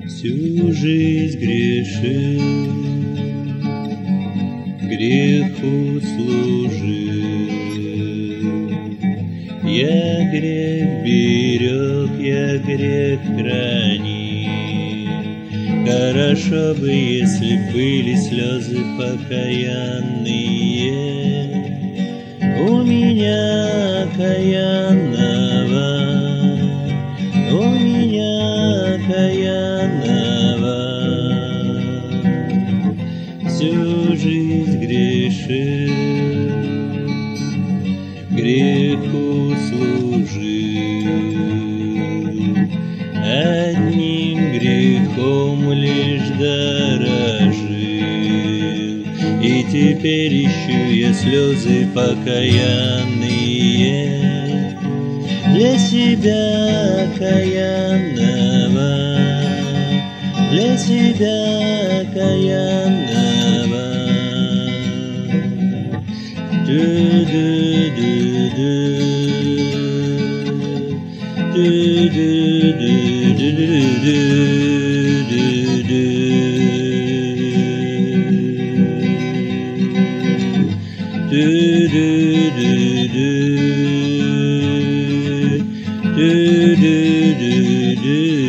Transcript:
Всю жизнь грешил, греху служил. Я грех берег, я грех хранил. Хорошо бы, если были слезы покаянные у меня окаянного, у меня окаянного. Всю жизнь грешил, греху служил. Одним грехом лишь дорожил, и теперь ищу я слезы покаянные для себя окаянного, для себя окаянного. Ду-ду-ду-ду, ду-ду-ду-ду-ду-ду-ду. Do do do do do.